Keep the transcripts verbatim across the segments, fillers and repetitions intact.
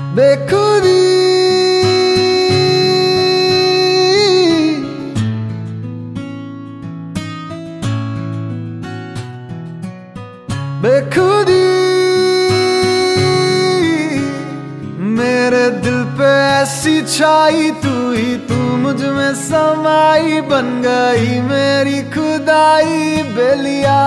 बेखुदी बेखुदी मेरे दिल पे ऐसी छाई, तू ही तू मुझ में समाई, बन गई मेरी खुदाई बेलिया।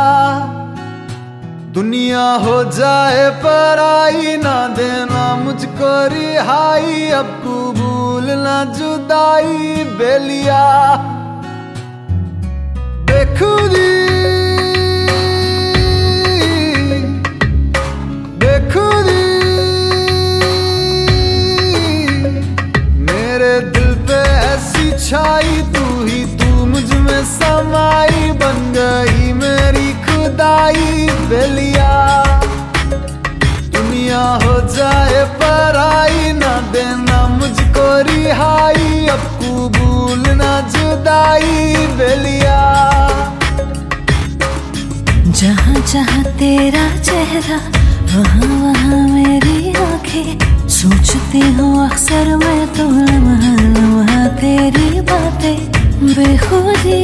दुनिया हो जाए पराई, ना देना मुझको रिहाई, अब कबूल ना जुदाई बेलिया। बेखुदी बेखुदी मेरे दिल पे ऐसी छाई, तू ही तू मुझ में समाई, बन गई मेरी खुदाई बेलिया। दुनिया हो जाए पराई, ना देना मुझको रिहाई, अब कबूल ना जुदाई बेलिया। जहाँ जहाँ तेरा चेहरा, वहाँ वहाँ मेरी आंखें, सोचती हूँ अक्सर मैं तो लम्हा लम्हा तेरी बातें। बेखुदी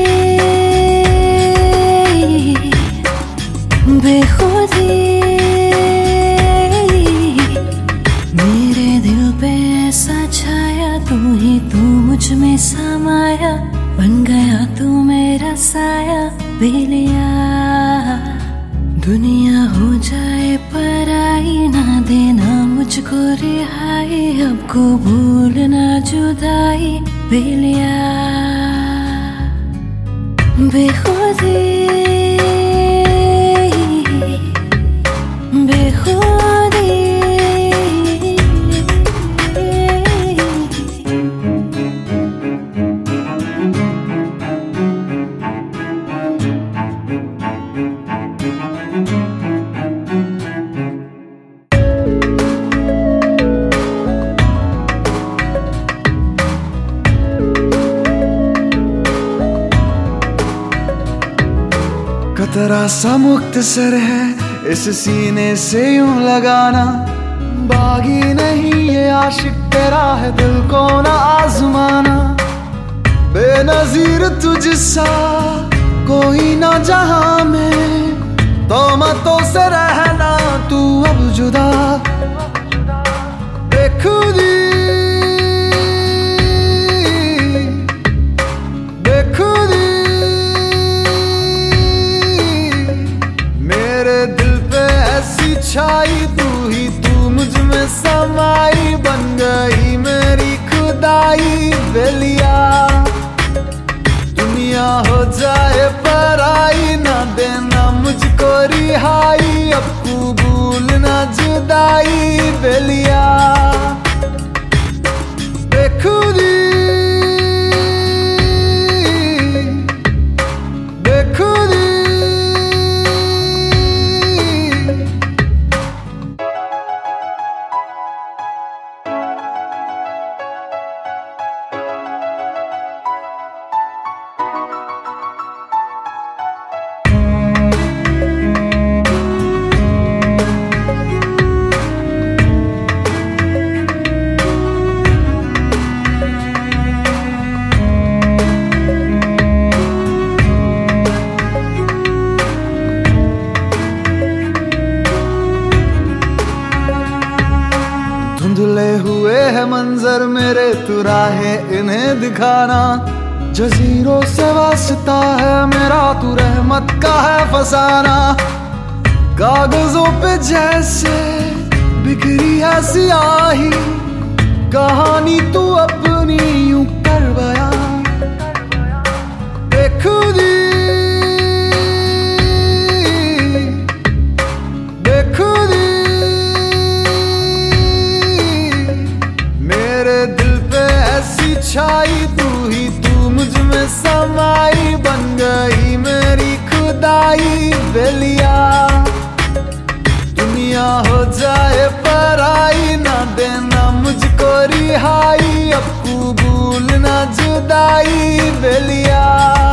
बेखुदी मेरे दिल पे ऐसा छाया, तू ही तू मुझ में समाया, बन गया तू मेरा साया बेलिया। दुनिया हो जाए पराई, ना देना मुझको रिहाई, अब कबूल ना जुदाई बेलिया। बेखुदी बेखुदी कतरा सा मुख्तसर है इस सीने से यूं लगाना, बागी नहीं ये आशिक तेरा है दिल को ना आजमाना। बेनजीर तुझसा कोई ना जहां में, तोहमतों से रहना तू अब जुदा। बेखुदी बेखुदी मेरे दिल पे ऐसी छाई, तू ही तू मुझ में समाई, बन गई मेरी खुदाई बेलिया। दुनिया हो जाए पराई, ना देना मुझको रिहाई, अब कबूल ना जुदाई बेलिया। बेखुदी बेखुदी धुंधले हुए है मंजर मेरे, तू राहे इन्हें दिखाना। जजीरों से वास्ता है मेरा, तू रहमत का है फसाना। कागजों पे जैसे बिखरी है सियाही, कहानी तू अपनी यूं कर बयां। बेखुदी बेखुदी मेरे दिल पे ऐसी छाई, तू ही तू मुझ में समाई, बन गई मेरी खुदाई बेलिया। दुनिया हो जाए पराई, ना देना मुझको रिहाई, अब कबूल ना जुदाई बेलिया।